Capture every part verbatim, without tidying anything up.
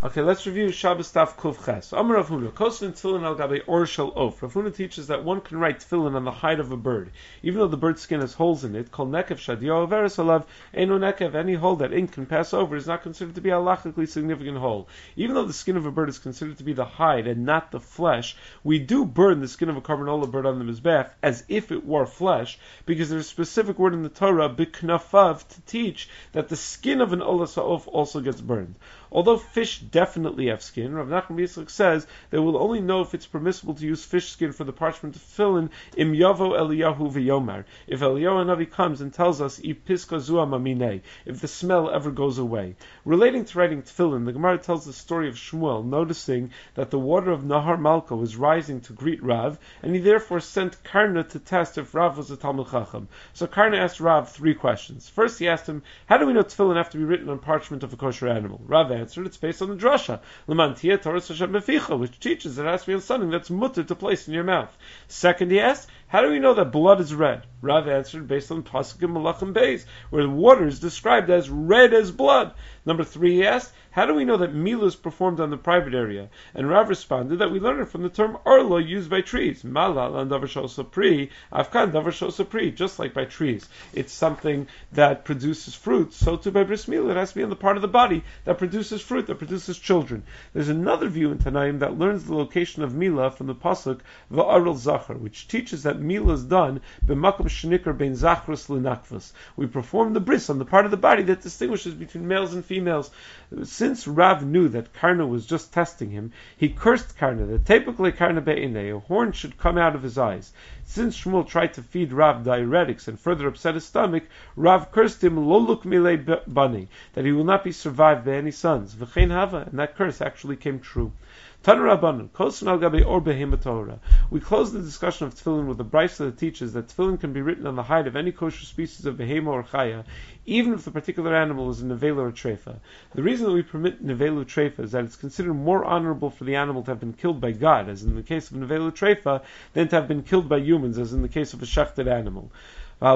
Okay, let's review Shabbos Taf Kuf Ches. Amar Rav Huna, Kosin Tefillin al Gabe Or Shel Of. Rav Huna teaches that one can write tefillin on the hide of a bird, even though the bird's skin has holes in it. Kol nekev shadio averes alav eno nekev. Any hole that ink can pass over is not considered to be a halachically significant hole. Even though the skin of a bird is considered to be the hide and not the flesh, we do burn the skin of a carbanola bird on the mizbech as if it were flesh, because there's a specific word in the Torah, biknafav, to teach that the skin of an olas ha'of also gets burned. Although fish definitely have skin, Rav Nachman Yitzchak says that we'll only know if it's permissible to use fish skin for the parchment of tefillin im yavo Eliyahu v'yomar. If Eliyahu Hanavi comes and tells us I piska zua maminei, if the smell ever goes away. Relating to writing tefillin, the Gemara tells the story of Shmuel, noticing that the water of Nahar Malka was rising to greet Rav, and he therefore sent Karna to test if Rav was a Talmud Chacham. So Karna asked Rav three questions. First, he asked him, how do we know tefillin have to be written on parchment of a kosher animal? Rav answered, it's based on the drasha, Lamantia Torah Hashem Beficha, which teaches it has to be on something that's mutter to place in your mouth. Second, he asked, how do we know that blood is red? Rav answered, based on Pasuk in Malachim Beis, where the water is described as red as blood. Number three, he asked, how do we know that Mila is performed on the private area? And Rav responded that we learn it from the term arlo used by trees. Malal and davar shosapri, afkan davar shosapri, just like by trees. It's something that produces fruit. So too by bris milah, it has to be on the part of the body that produces fruit, that produces children. There's another view in Tanaim that learns the location of Mila from the pasuk va'arel zachar, which teaches that Mila is done b'makom shnikar bein zachrus l'nakvus. We perform the bris on the part of the body that distinguishes between males and females. Since Rav knew that Karna was just testing him, he cursed Karna that typically Karna be'inei, a horn should come out of his eyes. Since Shmuel tried to feed Rav diuretics and further upset his stomach, Rav cursed him lo luk milei bani, that he will not be survived by any sons. V'chein hava, and that curse actually came true. Tanu Rabbanan, Kosin al Gabe Or Behema Torah. We close the discussion of tefillin with a brayso that teaches that tefillin can be written on the hide of any kosher species of behema or chaya, even if the particular animal is a nevela or treifa. The reason that we permit nevela treifa is that it's considered more honorable for the animal to have been killed by God, as in the case of nevela treifa, than to have been killed by humans, as in the case of a shechted animal. Even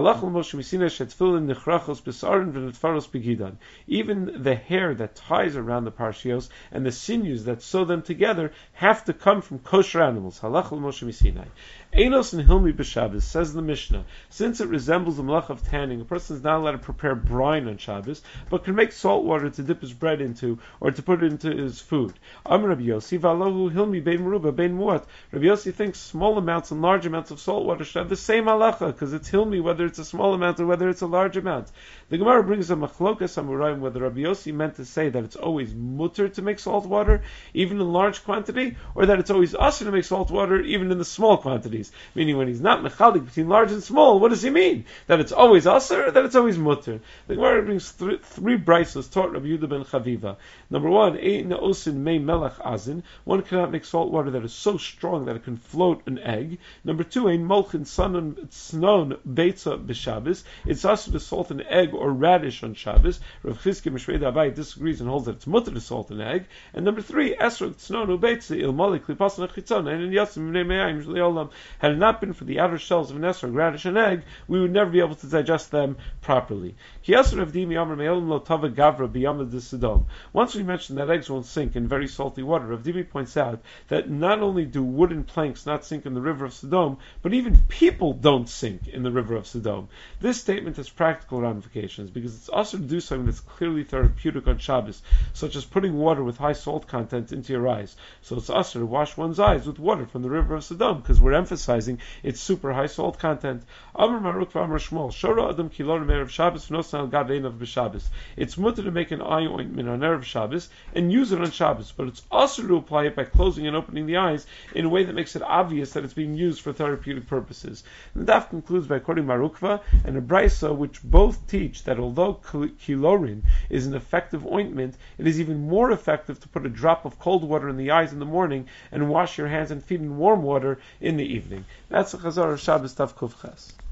the hair that ties around the parshios and the sinews that sew them together have to come from kosher animals. Halach Moshe Misinai. Einos and Hilmi b'Shabbos, says the Mishnah, since it resembles the malach of tanning, a person is not allowed to prepare brine on Shabbos, but can make salt water to dip his bread into or to put it into his food. Amar Rabbi Yossi, v'alohu Hilmi bein meruba bein muat. Rabbi Yossi thinks small amounts and large amounts of salt water should have the same halacha, because it's Hilmi whether it's a small amount or whether it's a large amount. The Gemara brings a machlokas amuraim whether Rabbi Yossi meant to say that it's always mutter to make salt water, even in large quantity, or that it's always usher to make salt water, even in the small quantities. Meaning when he's not mechalik between large and small, what does he mean? That it's always usher, or that it's always mutter? The Gemara brings th- three braisos taught Rabbi Yehuda ben Chaviva. Number one, ein osin mei melach azin. One cannot make salt water that is so strong that it can float an egg. Number two, ein molchin snon beitza b'Shabbos. It's usher to salt an egg or radish on Shabbos. Rav Chizkiya Mishmei Abai disagrees and holds that it's mutter to salt an egg. And number three, esrog tznon ubeitza il malik lipasan achitzon and in yasim mnei me'ayim shleolam. Had it not been for the outer shells of an esrog, radish, and egg, we would never be able to digest them properly. Once we mentioned that eggs won't sink in very salty water, Rav Dimi points out that not only do wooden planks not sink in the river of Sodom, but even people don't sink in the river of Sodom. This statement has practical ramifications because it's also to do something that's clearly therapeutic on Shabbos, such as putting water with high salt content into your eyes. So it's also to wash one's eyes with water from the river of Sodom, because we're emphasizing its super high salt content. Amar Maruk v'Amar Shmuel, Shora Adam Kilor Erev Shabbos v'Nosan al Gav Einav b'Shabbos. It's mutter to make an eye ointment on Erev Shabbos and use it on Shabbos, but it's also to apply it by closing and opening the eyes in a way that makes it obvious that it's being used for therapeutic purposes. And the daf concludes by quoting Marukva and a brisa which both teach that although kilorin is an effective ointment, it is even more effective to put a drop of cold water in the eyes in the morning and wash your hands and feet in warm water in the evening. That's the Chazar of Shabbos Tav Kuf Ches.